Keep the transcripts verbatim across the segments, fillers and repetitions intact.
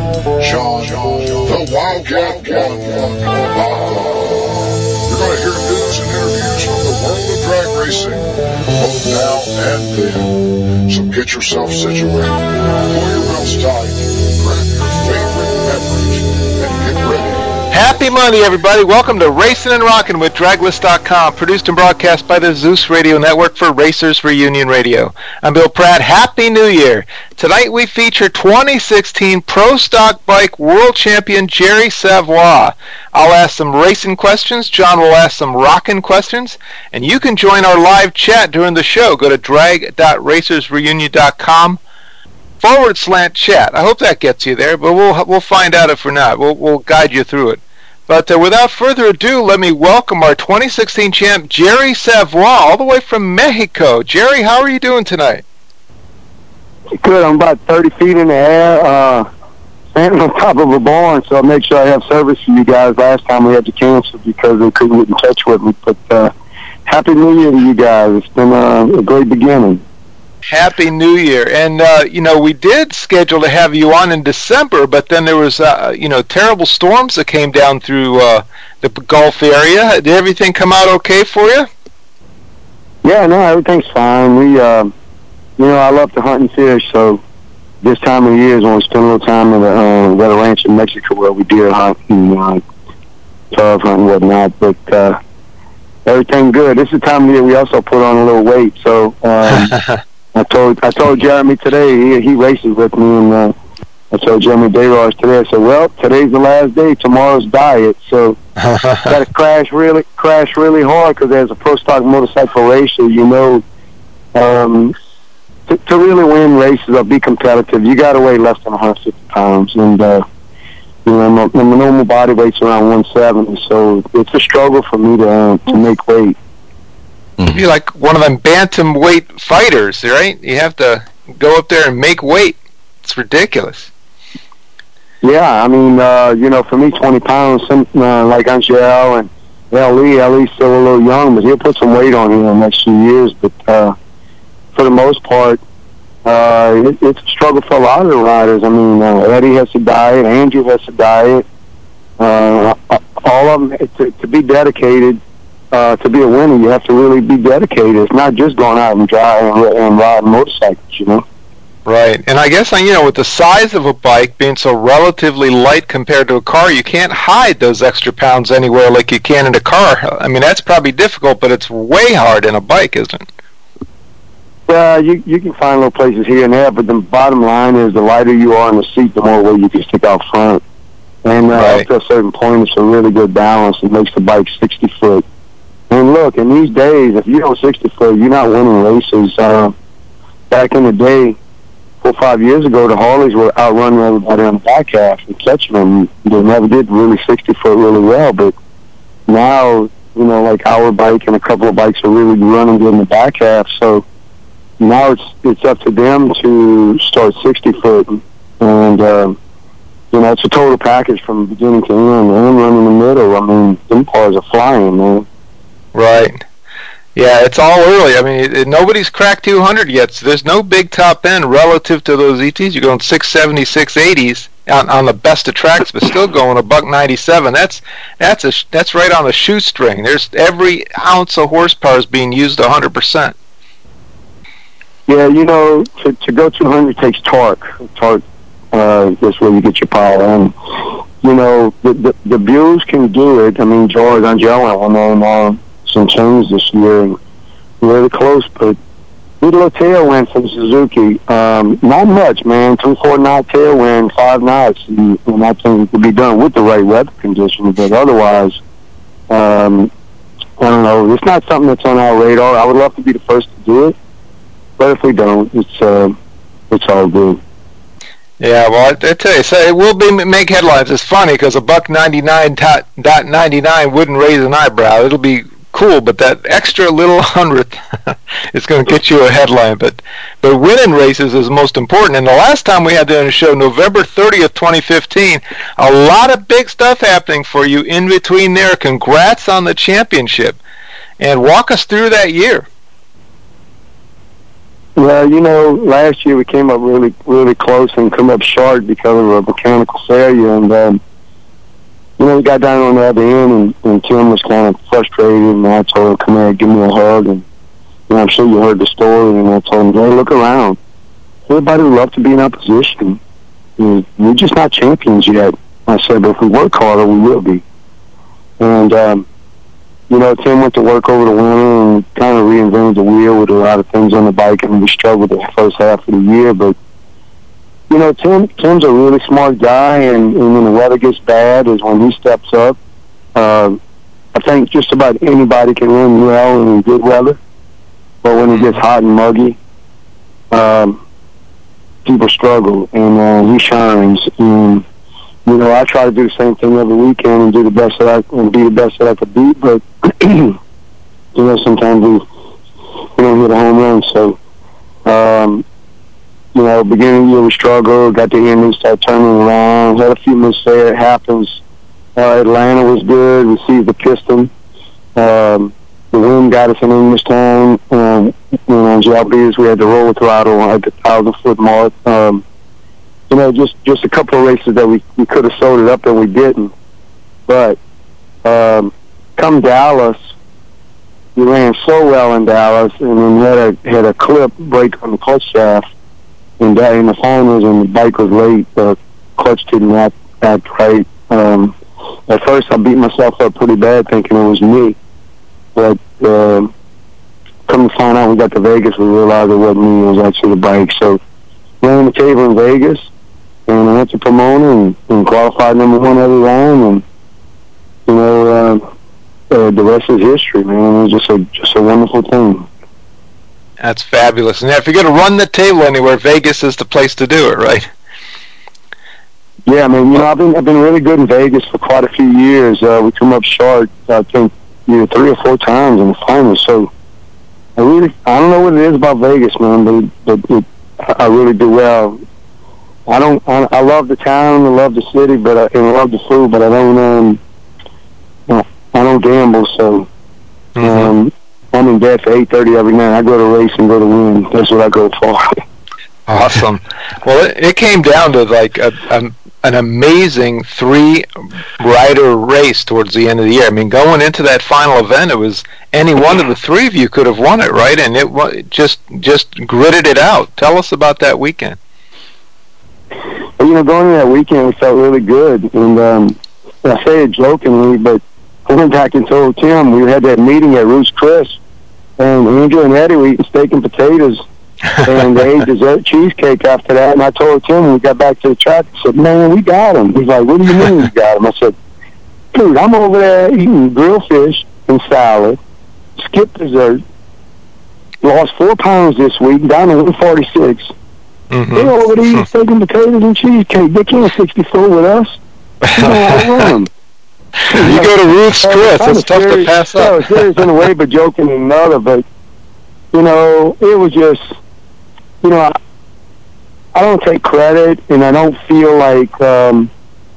Sean, the Wildcat One. You're going to hear news and interviews from the world of drag racing, both now and then. So get yourself situated, pull your belts tight, grab your favorite beverage, and get ready. Happy Monday, everybody. Welcome to Racing and Rockin' with Draglist dot com, produced and broadcast by the Zeus Radio Network for Racers Reunion Radio. I'm Bill Pratt. Happy New Year. Tonight we feature twenty sixteen Pro Stock Bike World Champion Jerry Savoie. I'll ask some racing questions. John will ask some rockin' questions. And you can join our live chat during the show. Go to drag dot racers reunion dot com forward slant chat. I hope that gets you there, but we'll we'll find out if we're not. We'll, we'll guide you through it. But uh, without further ado, let me welcome our twenty sixteen champ, Jerry Savoie, all the way from Mexico. Jerry, how are you doing tonight? Good. I'm about thirty feet in the air, uh, standing on top of a barn, so I'll make sure I have service for you guys. Last time we had to cancel because they couldn't get in touch with me. But uh, Happy New Year to you guys. It's been uh, a great beginning. Happy New Year. And, uh, you know, we did schedule to have you on in December, but then there was, uh, you know, terrible storms that came down through uh, the Gulf area. Did everything come out okay for you? Yeah, no, everything's fine. We, uh, you know, I love to hunt and fish, so this time of year is when we spend a little time at a, uh, at a ranch in Mexico where we deer hunt and uh, dove hunt and whatnot. But uh, everything good. This is the time of year we also put on a little weight, so... Um, I told I told Jeremy today, he he races with me, and uh, I told Jeremy Dayrars today, I said, well, today's the last day, tomorrow's diet, so got to crash really crash really hard, because as a pro stock motorcycle racer, you know, um, to, to really win races or be competitive, you got to weigh less than one hundred fifty pounds, and uh, you know, my, my normal body weight's around one seventy, so it's a struggle for me to uh, to make weight. You're like one of them bantamweight fighters, right? You have to go up there and make weight. It's ridiculous. Yeah, I mean, uh, you know, for me, twenty pounds, some, uh, like Angel and L E, L E's still a little young, but he'll put some weight on here in the next few years. But uh, for the most part, uh, it, it's a struggle for a lot of the riders. I mean, uh, Eddie has to diet, Andrew has to diet. Uh, all of them, to, to be dedicated. Uh, to be a winner, you have to really be dedicated. It's not just going out and driving and, and riding motorcycles, you know? Right. And I guess, you know, with the size of a bike being so relatively light compared to a car, you can't hide those extra pounds anywhere like you can in a car. I mean, that's probably difficult, but it's way hard in a bike, isn't it? Yeah, you, you can find little places here and there, but the bottom line is the lighter you are in the seat, the more weight you can stick out front. And uh, right. Up to a certain point, it's a really good balance. It makes the bike sixty foot. And look, in these days, if you go sixty foot, you're not winning races. Uh, back in the day, four or five years ago, the Harleys were outrunning everybody on the back half and catching them. They never did really sixty foot really well, but now, you know, like our bike and a couple of bikes are really running good in the back half. So now it's it's up to them to start sixty foot, and uh, you know, it's a total package from beginning to end. And running in the middle, I mean, them cars are flying, man. Right. Yeah, it's all early. I mean, it, it, nobody's cracked two hundred yet, so there's no big top end relative to those E Ts. You're going six seventy, six eighties on, on the best of tracks, but still going a buck ninety-seven. That's that's a that's right on the shoestring. There's every ounce of horsepower is being used one hundred percent. Yeah, you know, to, to go two hundred takes torque. Torque uh, is where you get your power. And, you know, the, the, the Buells can do it. I mean, George Angelo went on uh, some change this year, really close, but we did a little tailwind from Suzuki. Um, not much, man. Three, four knot tailwind, five knots, and, and I think it could be done with the right weather conditions. But otherwise, um, I don't know. It's not something that's on our radar. I would love to be the first to do it, but if we don't, it's uh, it's all good. Yeah, well, I, I tell you, so it will be make headlines. It's funny because a buck ninety-nine dot ninety-nine wouldn't raise an eyebrow. It'll be cool, but that extra little hundredth is going to get you a headline. But but winning races is most important. And the last time we had that on the show, November thirtieth, twenty fifteen, a lot of big stuff happening for you in between there. Congrats on the championship. And walk us through that year. Well, you know, last year we came up really, really close and come up short because of a mechanical failure. And, um, you know, we got down on the other end, and, and Tim was kind of frustrated. And I told him, come here, give me a hug. And, you know, I'm sure you heard the story. And I told him, hey, look around. Everybody would love to be in our position. We're just not champions yet. I said, but if we work harder, we will be. And, um, you know, Tim went to work over the winter and kind of reinvented the wheel with a lot of things on the bike, and we struggled the first half of the year. But, you know, Tim Tim's a really smart guy, and, and when the weather gets bad is when he steps up. Uh, I think just about anybody can run well in good weather, but when it gets hot and muggy, um, people struggle, and uh, he shines. And, you know, I try to do the same thing every weekend and do the best that I and be the best that I could be. But you know, sometimes we we don't hit a home run. So, um, you know, beginning of the year we struggled. Got the end, we started turning around. Had a few misses there. It happens. Uh, Atlanta was good. Received the piston. Um, the wind got us in Englishtown. Um, you know, in Jalbez, we had to roll the throttle at the thousand foot mark. Um, You know, just, just a couple of races that we, we could have sold it up and we didn't. But um, come Dallas, we ran so well in Dallas, and then had a had a clip break on the clutch shaft in, in the finals, and the bike was late. The clutch didn't act, act right. Um, at first, I beat myself up pretty bad, thinking it was me. But uh, come to find out, we got to Vegas, we realized it wasn't me; it was actually the bike. So ran the table in Vegas. And I went to Pomona and, and qualified number one every round, and you know, uh, uh, the rest is history, man. It was just a just a wonderful thing. That's fabulous. And if you're going to run the table anywhere, Vegas is the place to do it, right? Yeah, I mean, you know, I've been I've been really good in Vegas for quite a few years. Uh, we come up short, I think, either three or four times in the finals. So I really, I don't know what it is about Vegas, man, but but it, I really do well. I don't. I, I love the town. I love the city, but I, and I love the food. But I don't. Um, I don't gamble, so um, mm-hmm. I'm in bed for eight thirty every night. I go to race and go to win. That's what I go for. Awesome. Well, it, it came down to like a, a, an amazing three-rider race towards the end of the year. I mean, going into that final event, it was any one of the three of you could have won it, right? And it, it just just gritted it out. Tell us about that weekend. You know, going into that weekend, we felt really good. And um, I say it jokingly, but I went back and told Tim, we had that meeting at Ruth's Chris, and Andrew and Eddie were eating steak and potatoes, and they ate dessert cheesecake after that. And I told Tim when we got back to the track, I said, man, we got him. He's like, what do you mean we got him? I said, dude, I'm over there eating grilled fish and salad, skipped dessert, lost four pounds this week, down to one forty-six. Mm-hmm. They're over there eating steak and potatoes and cheesecake. They can't sixty-four with us. You know, I run them. You go to Ruth's Chris. It's tough serious, to pass up. I was serious in a way, but joking in another. But, you know, it was just, you know, I, I don't take credit, and I don't feel like, um,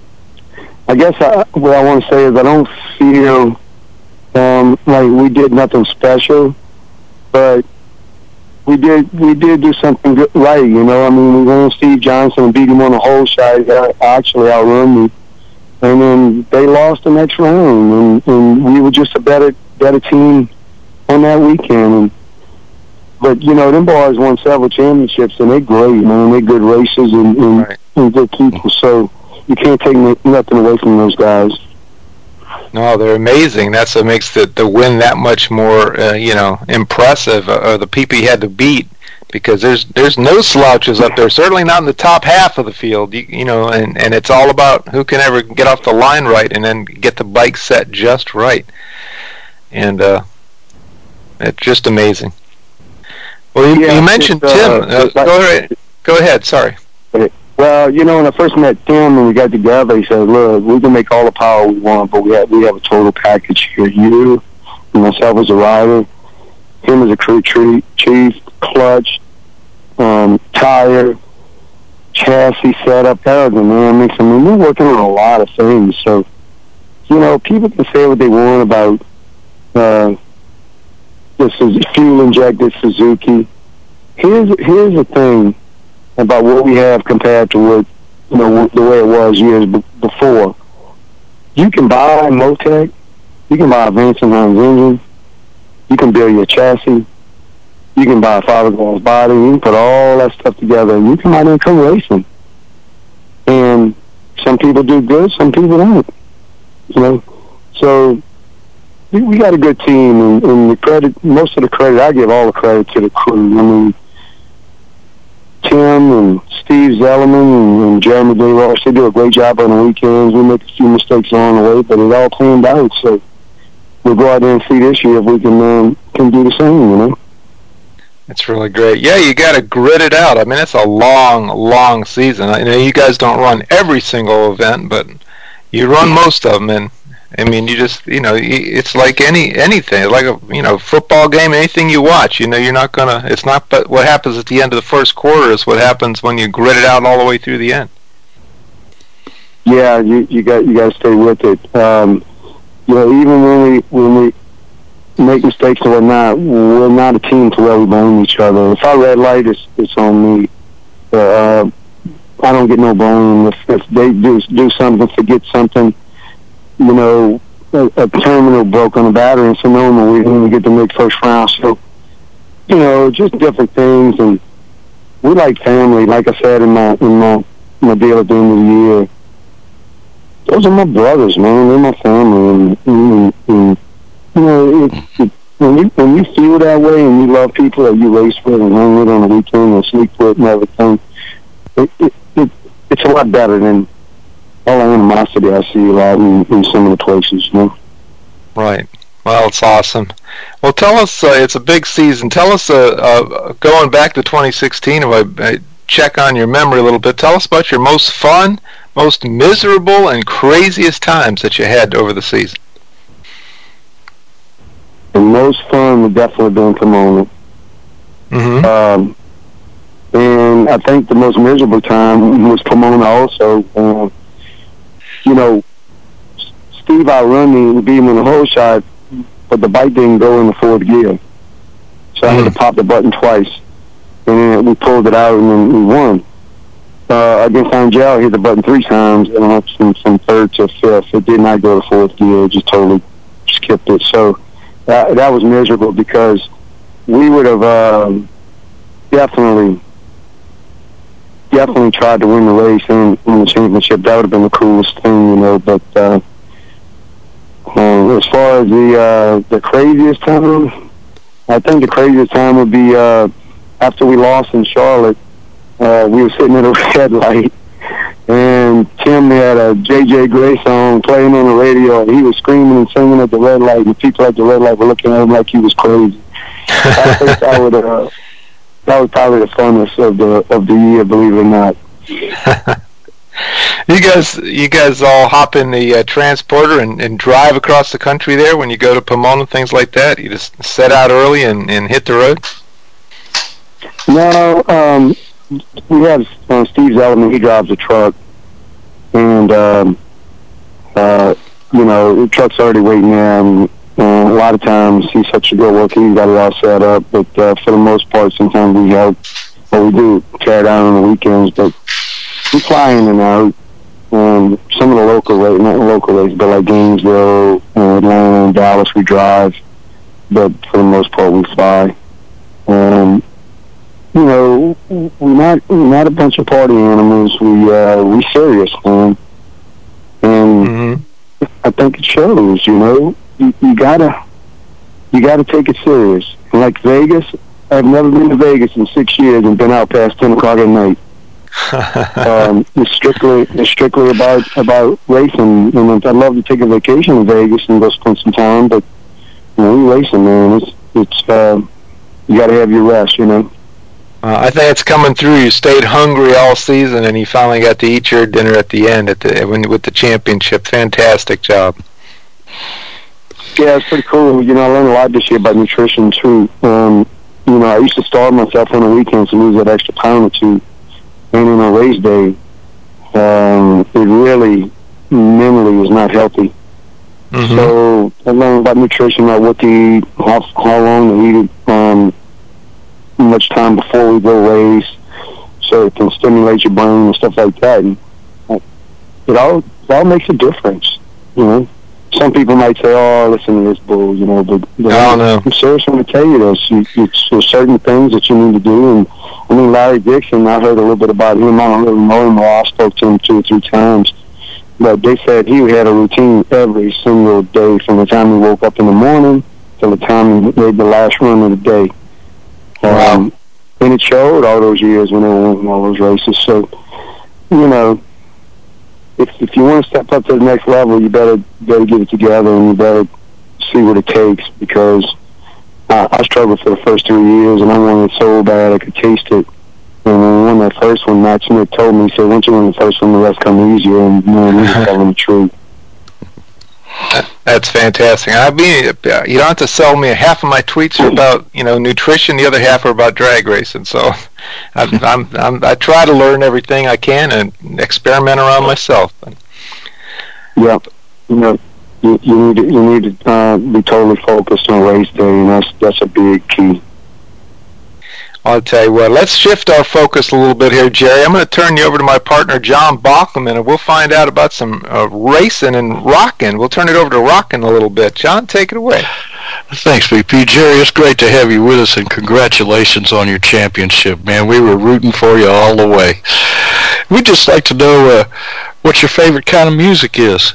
I guess I, what I want to say is I don't feel um, like we did nothing special, but we did we did do something good, right, you know. I mean, we ran Steve Johnson and beat him on the whole shot. He actually outrun me. And then they lost the next round, and, and we were just a better better team on that weekend. And, but, you know, them boys won several championships, and they're great, man. They're good racers and, and, right. and good people. So you can't take nothing away from those guys. No, they're amazing. That's what makes the, the win that much more, uh, you know, impressive, uh, the people you had to beat. Because there's there's no slouches up there, certainly not in the top half of the field, you, you know, and, and it's all about who can ever get off the line right and then get the bike set just right. And uh, it's just amazing. Well, you, yeah, you mentioned uh, Tim. Uh, like, go ahead. Go ahead. Sorry. Well, you know, when I first met Tim and we got together, he said, "Look, we can make all the power we want, but we have we have a total package here. You, and myself as a rider, him as a crew chief." Clutch, um, tire, chassis setup, aerodynamics. I mean, we're working on a lot of things. So, you know, people can say what they want about uh, this is fuel-injected Suzuki, here's here's the thing about what we have compared to what, you know, the way it was years b- before. You can buy Motec, you can buy a Vincent Hines engine, you can build your chassis, you can buy a fiberglass body, you can put all that stuff together, and you come out and come racing. And some people do good, some people don't. You know, so we, we got a good team, and, and the credit, most of the credit, I give all the credit to the crew. I mean, Tim and Steve Zellerman and, and Jeremy DeRoche, they do a great job on the weekends. We make a few mistakes along the way, but it all planned out. So we'll go out there and see this year if we can um, can do the same, you know. It's really great. Yeah, you got to grit it out. I mean, it's a long, long season. I know you guys don't run every single event, but you run most of them, and I mean, you just, you know, it's like any anything, like a, you know, football game, anything you watch, you know, you're not gonna, it's not, but what happens at the end of the first quarter is what happens when you grit it out all the way through the end. Yeah, you you got you got to stay with it. Um, you know, even when we when we make mistakes or whatnot, we're not a team to where we blame each other. If I red light, it's it's on me. Uh, I don't get no blame. If, if they do do something, forget something, you know, a, a terminal broke on the battery in Sonoma, we didn't get to make first round. So, you know, just different things, and we like family. Like I said in my in my my deal at the end of the year, those are my brothers, man. They're my family, and, and, and you know, it, it, when you when you feel that way and you love people that you race with and hang with on the weekend and sleep with and everything, it, it, it it's a lot better than all the animosity I see a lot in, in some of the places, you know. Right. Well, it's awesome. Well, tell us, uh, it's a big season. Tell us, uh, uh, going back to twenty sixteen, if I, I check on your memory a little bit, tell us about your most fun, most miserable, and craziest times that you had over the season. The most fun would definitely been Pomona. Mm-hmm. Um, and I think the most miserable time was Pomona also. Uh, you know, Steve outrun me and beat him in the whole shot, but the bike didn't go in the fourth gear. So mm. I had to pop the button twice. And then we pulled it out and then we won. Uh, against Angel, I hit the button three times, and I went from, from third to fifth. It did not go to fourth gear. It just totally skipped it. So that, that was miserable because we would have um, definitely, definitely tried to win the race and win the championship. That would have been the coolest thing, you know. But uh, um, as far as the uh, the craziest time, I think the craziest time would be uh, after we lost in Charlotte. Uh, we were sitting at a red light, and Tim had a J J Gray song playing on the radio, and he was screaming and singing at the red light, and the people at the red light were looking at him like he was crazy. I think that would uh, that was probably the funnest of the of the year, believe it or not. You guys, you guys all hop in the uh, transporter and, and drive across the country there when you go to Pomona, things like that. You just set out early and, and hit the road. No, um, we have uh, Steve Zellerman. He drives a truck, and um, uh, you know, the truck's already waiting there. And, uh, a lot of times he's such a good worker. He's got it all set up. But uh, for the most part, sometimes we help. Or we do tear down on the weekends, but we fly in and out. Um, some of the local races, not local races, but like Gainesville, uh, Atlanta, and Dallas, we drive. But for the most part, we fly. Um, you know, we're not we're not a bunch of party animals. We uh, we serious, man. And mm-hmm. I think it shows. You know, you, you gotta you gotta take it serious. And like Vegas, I've never been to Vegas in six years and been out past ten o'clock at night. um, it's strictly it's strictly about about racing. And I'd love to take a vacation in Vegas and go spend some time, but you know, we racing, man. It's it's uh, you got to have your rest, you know. Uh, I think it's coming through. You stayed hungry all season, and you finally got to eat your dinner at the end at the when with the championship. Fantastic job. Yeah, it's pretty cool. You know, I learned a lot this year about nutrition too. Um, you know, I used to starve myself on the weekends to lose that extra pound or two. And on a race day, um, it really mentally is not healthy. Mm-hmm. So I learned about nutrition, about what to eat, how, how long to eat it, um, much time before we go race, so it can stimulate your brain and stuff like that. And it all it all makes a difference, you know. Some people might say, "Oh, listen to this bull," you know, but, but oh, no. I'm serious when I tell you this. You, you, there's certain things that you need to do, and I mean, Larry Dixon, I heard a little bit about him. I don't really know him, I spoke to him two or three times, but they said he had a routine every single day from the time he woke up in the morning till the time he made the last run of the day. Wow. Um, and it showed all those years when they were winning all those races. So, you know, if if you want to step up to the next level, you better better get it together, and you better see what it takes, because I, I struggled for the first three years, and I wanted it so bad I could taste it. And when we won that first one, Matt Smith told me, he said, once you win the first one, the rest come easier, and man, he was telling the truth. That's fantastic. I mean, you don't have to sell me. Half of my tweets are about, you know, nutrition. The other half are about drag racing. So I'm, I'm, I'm, I try to learn everything I can and experiment around myself. Yeah, you know, you, you need to, you need to uh, be totally focused on race day, and that's that's a big key. I'll tell you what, let's shift our focus a little bit here, Jerry. I'm going to turn you over to my partner, John Bachman, and we'll find out about some uh, racing and rocking. We'll turn it over to rocking a little bit. John, take it away. Thanks, B P. Jerry, it's great to have you with us, and congratulations on your championship, man. We were rooting for you all the way. We'd just like to know uh, what your favorite kind of music is.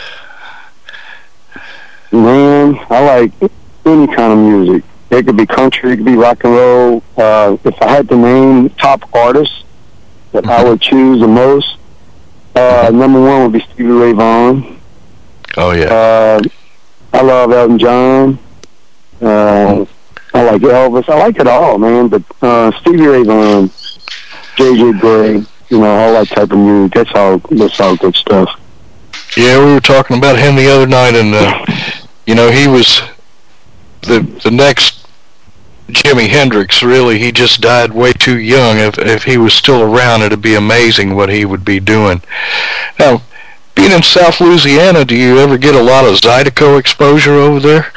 Man, I like any kind of music. It could be country, it could be rock and roll. Uh, if I had to name top artists that I would choose the most, uh, number one would be Stevie Ray Vaughan. Oh, yeah. Uh, I love Elton John. Uh, I like Elvis. I like it all, man. But uh, Stevie Ray Vaughan, J J Gray, you know, all that type of music. That's all. That's all good stuff. Yeah, we were talking about him the other night, and uh, you know, he was the the next Jimi Hendrix. Really, he just died way too young. If if he was still around, it'd be amazing what he would be doing. Now, being in South Louisiana, do you ever get a lot of Zydeco exposure over there?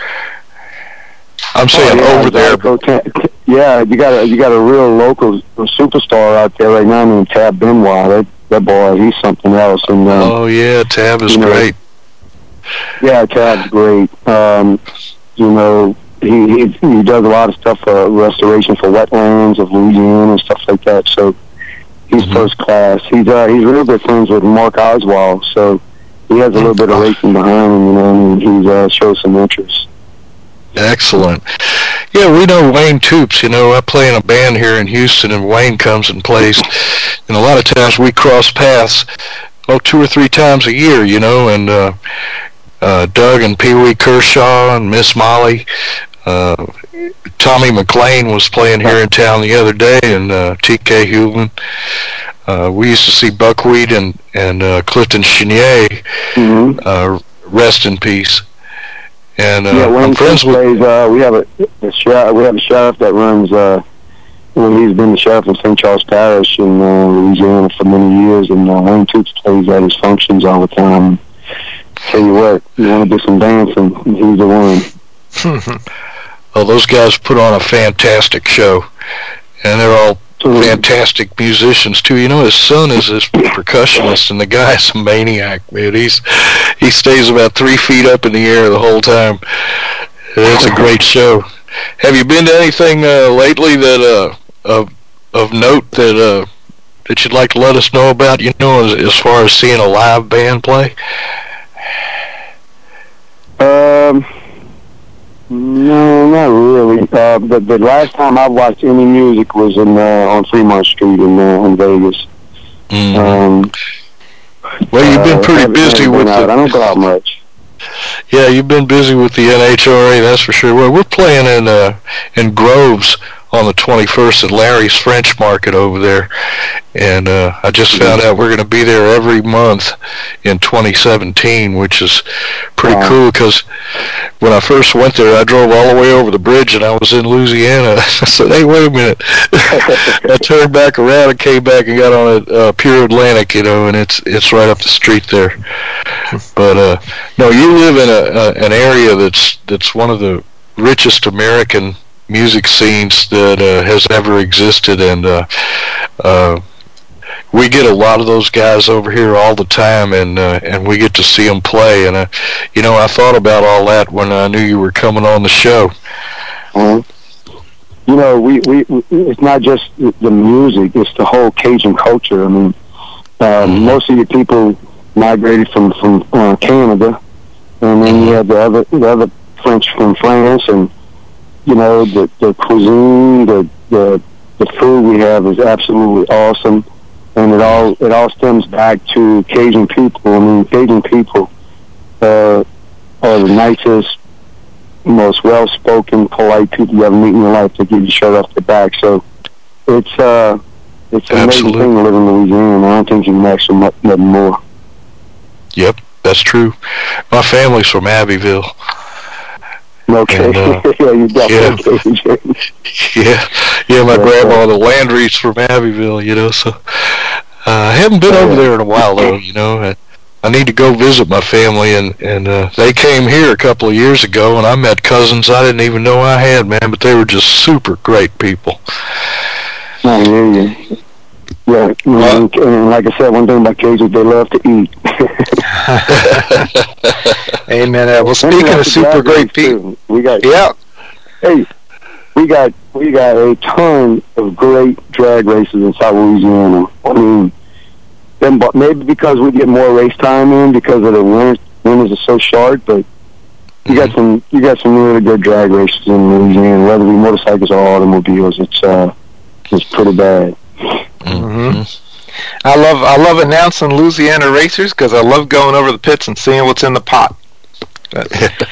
I'm saying oh, yeah, over there. Zydeco, yeah, you got a you got a real local superstar out there right now named Tab Benoit. That that boy, he's something else. And um, oh yeah, Tab is you know, great. Yeah, Tab's great. Um, you know, he, he he does a lot of stuff for restoration for wetlands of Louisiana and stuff like that. So he's mm-hmm. first class. He's uh, he's real good friends with Mark Oswald. So he has a little bit of racing behind him, you know, and he's uh, shows some interest. Excellent. Yeah, we know Wayne Toops. You know, I play in a band here in Houston, and Wayne comes and plays. And a lot of times we cross paths, oh, two or three times a year, you know, and uh, uh, Doug and Pee Wee Kershaw and Miss Molly. Uh, Tommy McLean was playing here in town the other day, and uh, T K Hewlin. Uh, we used to see Buckwheat and, and uh, Clifton Chenier, mm-hmm. uh, rest in peace. And uh, yeah, Wayne I'm friends with. Plays, uh, we have a, a sheriff, we have a sheriff that runs. Uh, well, he's been the sheriff in Saint Charles Parish in uh, Louisiana for many years, and uh, Wayne Toops plays at his functions all the time. Tell you what, you want to do some dancing, he's the one. Well, those guys put on a fantastic show, and they're all fantastic musicians too. You know, his son is this percussionist, and the guy's a maniac, man. He's he stays about three feet up in the air the whole time. It's a great show. Have you been to anything uh, lately that uh, of of note that uh, that you'd like to let us know about? You know, as, as far as seeing a live band play. Um. No, not really. Uh, but the last time I watched any music was in uh, on Fremont Street in uh, in Vegas. Mm. Um, well, you've been pretty uh, busy with out. the. I don't go out much. Yeah, you've been busy with the N H R A, that's for sure. Well, we're playing in uh, in Groves on the twenty-first at Larry's French Market over there, and uh, I just found out we're going to be there every month in twenty seventeen, which is pretty wow. cool, because when I first went there, I drove all the way over the bridge, and I was in Louisiana. I said, hey, wait a minute. I turned back around and came back and got on a uh, Pure Atlantic, you know, and it's it's right up the street there. But, uh, no, you live in a, a an area that's that's one of the richest American music scenes that uh, has ever existed, and uh, uh, we get a lot of those guys over here all the time, and uh, and we get to see them play. And uh, you know, I thought about all that when I knew you were coming on the show. Mm-hmm. You know, we, we, we it's not just the music; it's the whole Cajun culture. I mean, uh, mm-hmm. most of your people migrated from from uh, Canada, and then you have the other the other French from France, and you know the the cuisine, the the the food we have is absolutely awesome, and it all it all stems back to Cajun people. I mean, Cajun people uh, are the nicest, most well-spoken, polite people you ever meet in your life. They give you shirt off their back. So it's uh, it's an amazing Absolutely. thing to live in Louisiana. I don't think you can ask for much nothing more. Yep, that's true. My family's from Abbeville. Okay, And, uh, yeah, you got yeah. Cajun. Yeah, yeah. My Yeah. grandma, the Landry's from Abbeville. You know, so uh, I haven't been over there in a while though. You know, I, I need to go visit my family, and and uh, they came here a couple of years ago, and I met cousins I didn't even know I had, man. But they were just super great people. I hear you. Yeah, and, and like I said, one thing about Cajuns, they love to eat. Amen. Uh, well, speaking of super great people, we got yeah. Hey, we got we got a ton of great drag races in South Louisiana. I mean, them, maybe because we get more race time in because of the winters, winters are so short, but you got some you got some really good drag races in Louisiana, whether it be motorcycles or automobiles. It's uh, it's pretty bad. Mm-hmm. I love I love announcing Louisiana racers because I love going over the pits and seeing what's in the pot. But,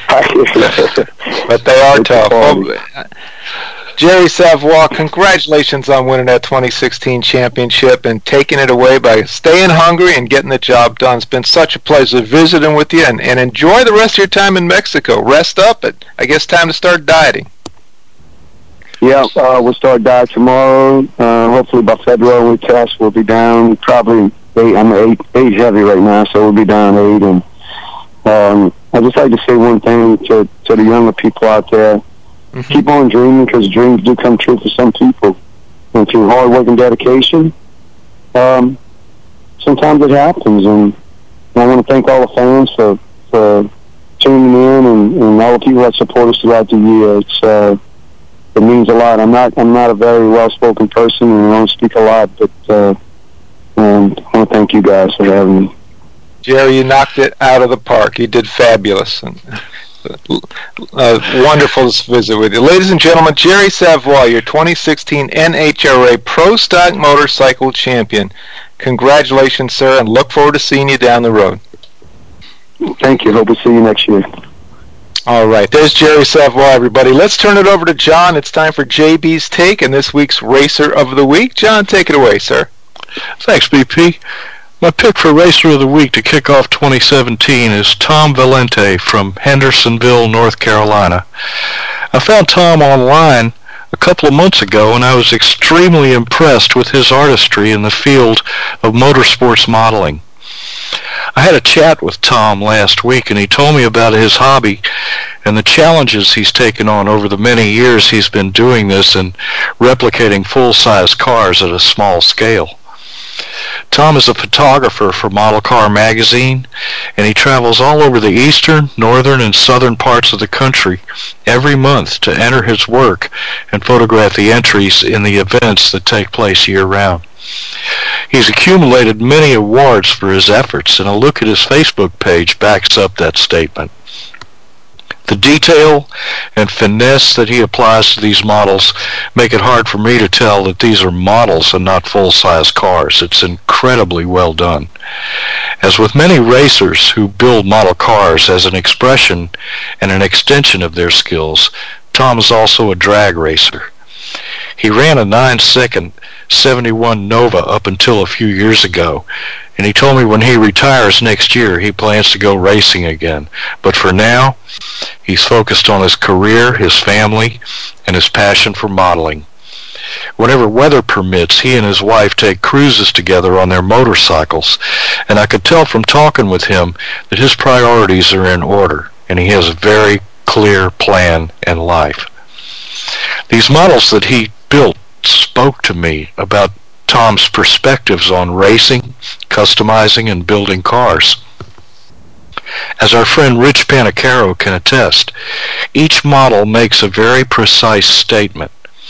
but they are It's tough. quality. Well, Jerry Savoy, congratulations on winning that twenty sixteen championship and taking it away by staying hungry and getting the job done. It's been such a pleasure visiting with you, and, and enjoy the rest of your time in Mexico. Rest up, and I guess time to start dieting. Yeah, uh, we'll start diet tomorrow. Uh, hopefully by February we test, we'll be down probably eight. I'm eight, eight heavy right now, so we'll be down eight. And um, I'd just like to say one thing to, to the younger people out there. Mm-hmm. Keep on dreaming, because dreams do come true for some people. And through hard work and dedication, um, sometimes it happens. And I want to thank all the fans for, for tuning in, and, and all the people that support us throughout the year. It's uh, It means a lot. I'm not. I'm not a very well-spoken person, and I don't speak a lot. But uh, um, I want to thank you guys for having me. Jerry, you knocked it out of the park. You did fabulous. And, uh, wonderful to visit with you. Ladies and gentlemen, Jerry Savoy, your twenty sixteen N H R A Pro Stock Motorcycle Champion. Congratulations, sir, and look forward to seeing you down the road. Thank you. Hope to see you next year. All right, there's Jerry Savoy, everybody. Let's turn it over to John. It's time for J B's Take and this week's Racer of the Week. John, take it away, sir. Thanks, B P. My pick for Racer of the Week to kick off twenty seventeen is Tom Valente from Hendersonville, North Carolina. I found Tom online a couple of months ago, and I was extremely impressed with his artistry in the field of motorsports modeling. I had a chat with Tom last week, and he told me about his hobby and the challenges he's taken on over the many years he's been doing this and replicating full-size cars at a small scale. Tom is a photographer for Model Car Magazine, and he travels all over the eastern, northern, and southern parts of the country every month to enter his work and photograph the entries in the events that take place year-round. He's accumulated many awards for his efforts, and a look at his Facebook page backs up that statement. The detail and finesse that he applies to these models make it hard for me to tell that these are models and not full-size cars. It's incredibly well done. As with many racers who build model cars as an expression and an extension of their skills, Tom is also a drag racer. He ran a nine-second seventy-one Nova up until a few years ago, and he told me when he retires next year he plans to go racing again. But for now, he's focused on his career, his family, and his passion for modeling. Whenever weather permits, he and his wife take cruises together on their motorcycles, and I could tell from talking with him that his priorities are in order, and he has a very clear plan in life. These models that he built spoke to me about Tom's perspectives on racing, customizing, and building cars. As our friend Rich Panicaro can attest, each model makes a very precise statement.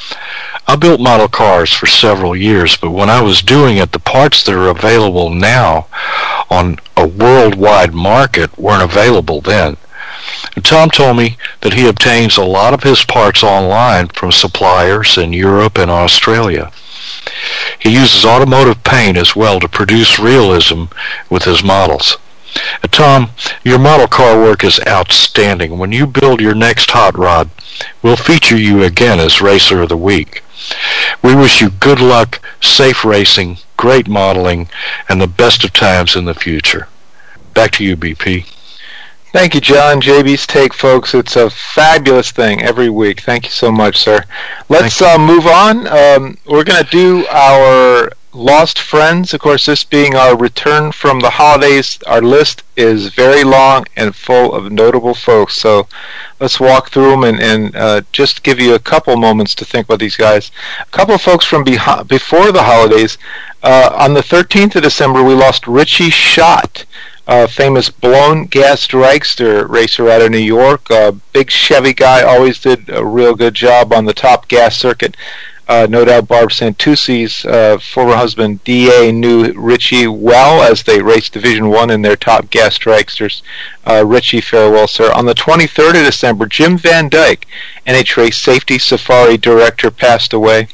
I built model cars for several years, but when I was doing it, the parts that are available now on a worldwide market weren't available then. And Tom told me that he obtains a lot of his parts online from suppliers in Europe and Australia. He uses automotive paint as well to produce realism with his models. Uh, Tom, your model car work is outstanding. When you build your next hot rod, we'll feature you again as Racer of the Week. We wish you good luck, safe racing, great modeling, and the best of times in the future. Back to you, B P. Thank you, John. J B's Take, folks. It's a fabulous thing every week. Thank you so much, sir. Let's uh, move on. Um, we're going to do our Lost Friends. Of course, this being our return from the holidays, our list is very long and full of notable folks. So let's walk through them and, and uh, just give you a couple moments to think about these guys. A couple of folks from behi- before the holidays. Uh, on the thirteenth of December, we lost Richie Schott, a famous blown gas dragster racer out of New York. A big Chevy guy, always did a real good job on the top gas circuit. Uh, no doubt Barb Santucci's uh, former husband D A knew Richie well as they raced Division One in their top gas dragsters. Uh, Richie, farewell, sir. On the twenty-third of December, Jim Van Dyke, N H R A Safety Safari Director, passed away.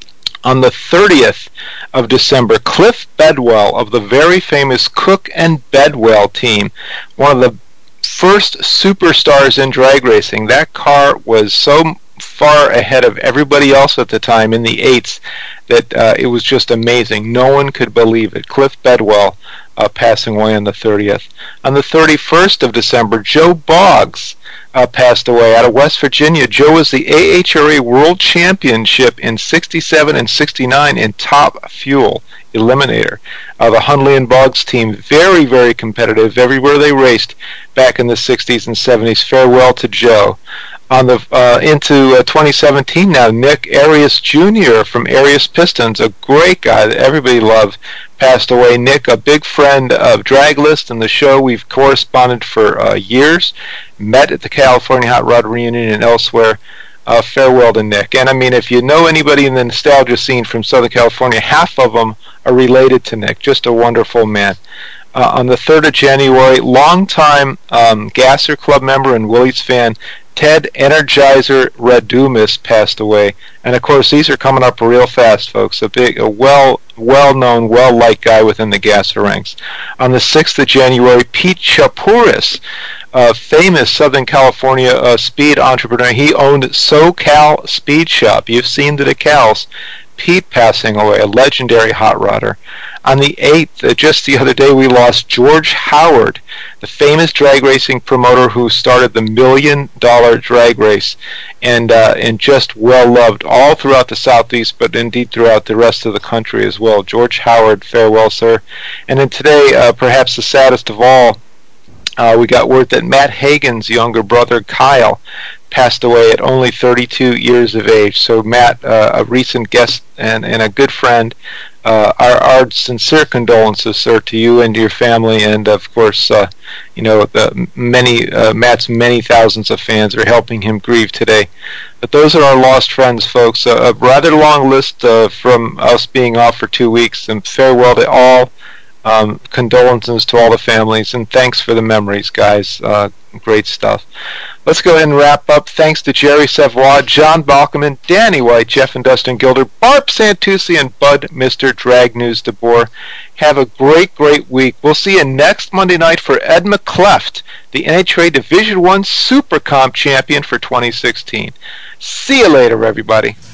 On the thirtieth of December, Cliff Bedwell of the very famous Cook and Bedwell team, one of the first superstars in drag racing. That car was so far ahead of everybody else at the time in the eights that uh, it was just amazing. No one could believe it. Cliff Bedwell uh, passing away on the thirtieth. On the thirty-first of December, Joe Boggs uh, passed away out of West Virginia. Joe was the A H R A World Championship in sixty-seven and sixty-nine in Top Fuel Eliminator. Uh, the Hundley and Boggs team, very, very competitive everywhere they raced back in the sixties and seventies. Farewell to Joe. On the uh, into uh, twenty seventeen now, Nick Arias Junior from Arias Pistons, a great guy that everybody loved, passed away. Nick, a big friend of Draglist and the show. We've corresponded for uh, years, met at the California Hot Rod Reunion and elsewhere. Uh, farewell to Nick. And I mean, if you know anybody in the nostalgia scene from Southern California, half of them are related to Nick. Just a wonderful man. Uh, on the third of January, longtime um, Gasser Club member and Willys fan, Ted Energizer Radumis, passed away. And of course, these are coming up real fast, folks. A big, a well, well-known, well-liked guy within the Gasser ranks. On the sixth of January, Pete Chapuris, a famous Southern California uh, speed entrepreneur. He owned SoCal Speed Shop. You've seen the decals. Pete passing away, a legendary hot rodder. On the eighth, uh, just the other day, we lost George Howard, the famous drag racing promoter who started the Million Dollar Drag Race, and uh, and just well loved all throughout the Southeast, but indeed throughout the rest of the country as well. George Howard, farewell, sir. And then today, uh, perhaps the saddest of all, uh, we got word that Matt Hagen's younger brother, Kyle, passed away at only thirty-two years of age. So Matt, uh, a recent guest and, and a good friend, uh, our, our sincere condolences, sir, to you and to your family, and of course, uh, you know, the many uh, Matt's many thousands of fans are helping him grieve today. But those are our lost friends, folks. Uh, a rather long list uh, from us being off for two weeks, and farewell to all. Um, condolences to all the families, and thanks for the memories, guys. Uh, great stuff. Let's go ahead and wrap up. Thanks to Jerry Savoy, John Balkeman, Danny White, Jeff and Dustin Gilder, Barb Santucci, and Bud, Mister Drag News DeBoer. Have a great, great week. We'll see you next Monday night for Ed McCleft, the N H R A Division One Super Comp champion for twenty sixteen. See you later, everybody.